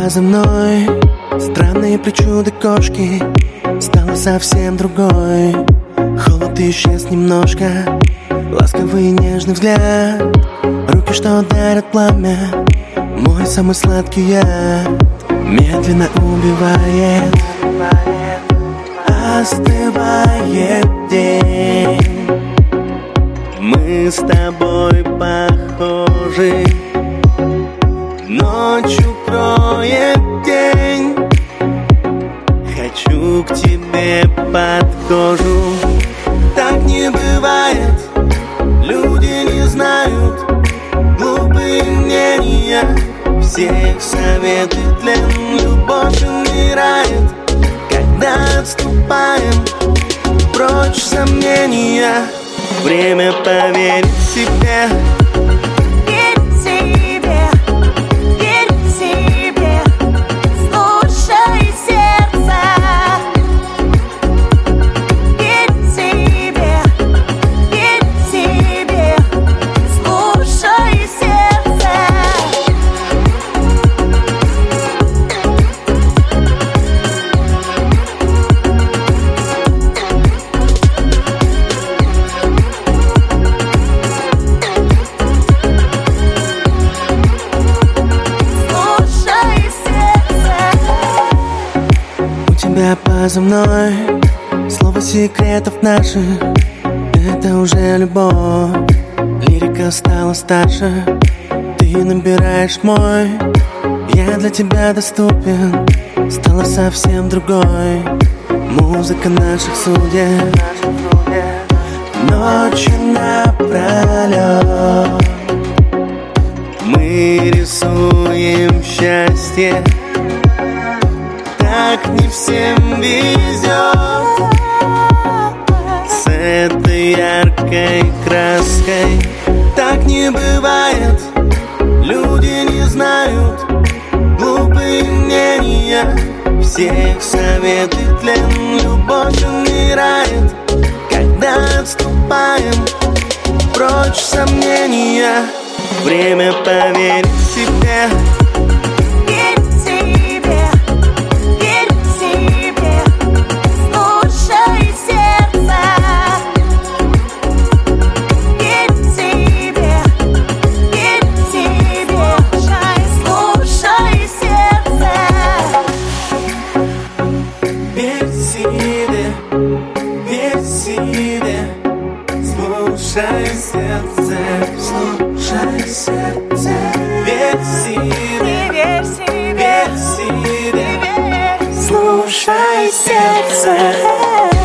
за мной. Странные причуды кошки, стала совсем другой. Холод исчез немножко, ласковый и нежный взгляд, руки, что дарят пламя, мой самый сладкий яд. Медленно убивает, остывает день. Мы с тобой похожи, ночью кроет день. Хочу к тебе под кожу. Так не бывает, люди не знают, глупые мнения, всех советы тлен. Любовь умирает, когда отступаем прочь сомнения. Время поверить себе. Тебя поза мной, слово секретов наших, это уже любовь. Лирика стала старше, ты набираешь мой. Я для тебя доступен, стала совсем другой. Музыка наших судеб, ночи напролет. Мы рисуем счастье, так не всем везет. С этой яркой краской так не бывает, люди не знают, глупые мнения, всех советы тлен. Любовь умирает, когда отступаем прочь сомнения. Время поверить себе. Слушай сердце, слушай сердце, верь себе, верь себе, слушай сердце.